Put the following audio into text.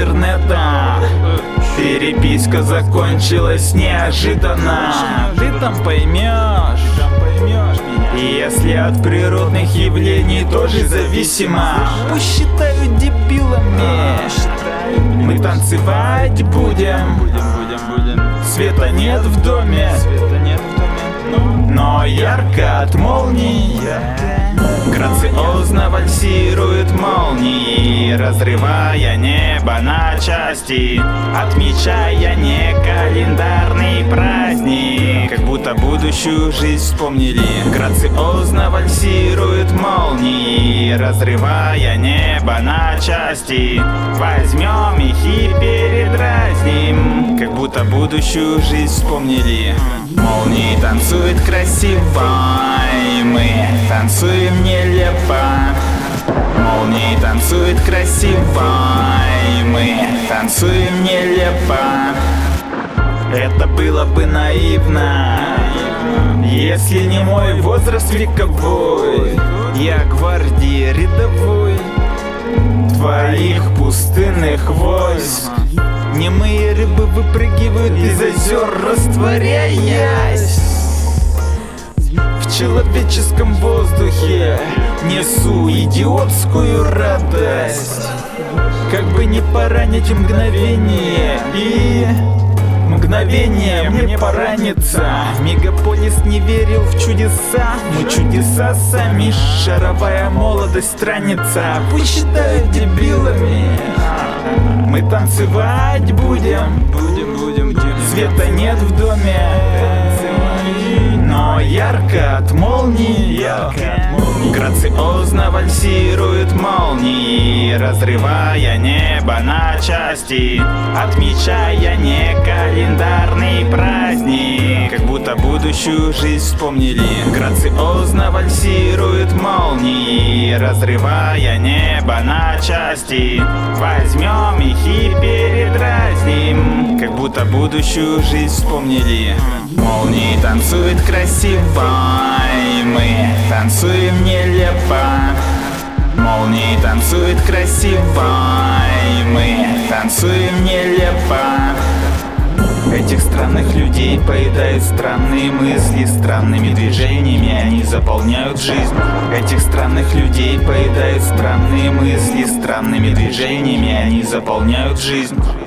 интернета. Переписка закончилась неожиданно. Ты там поймешь, если от природных явлений тоже зависимо. Пусть считают дебилами, мы танцевать будем. Света нет в доме, но ярко от молний. Грациозно вальсируют молнии, разрывая небо на части, отмечая не календарный праздник, как будто будущую жизнь вспомнили. Грациозно вальсируют молнии, разрывая небо на части. Возьмем их и передразним, как будто будущую жизнь вспомнили. Молнии танцуют красиво, мы танцуем нелепо. Молнии танцуют красиво, мы танцуем нелепо. Это было бы наивно, если не мой возраст вековой. Я гвардии рядовой твоих пустынных войск. Немые рыбы выпрыгивают из озер, растворяясь в человеческом воздухе. Несу идиотскую радость, как бы не поранить мгновение. И мгновение мне поранится. Мегаполис не верил в чудеса, мы чудеса сами. Шаровая молодость странница, пусть считают дебилами. Мы танцевать будем. Света нет в доме, но ярко от молний. Грациозно вальсируют молнии, разрывая небо на части, отмечая не календарный праздник, как будто будущую жизнь вспомнили. Грациозно вальсируют молнии, разрывая небо на части. Возьмем их и передразним, как будто будущую жизнь вспомнили. Молнии танцуют красиво, мы танцуем нелепо. Молнии танцуют красиво, мы танцуем нелепо. Этих странных людей поедают странные мысли, странными движениями они заполняют жизнь. Этих странных людей поедают странные мысли, странными движениями они заполняют жизнь.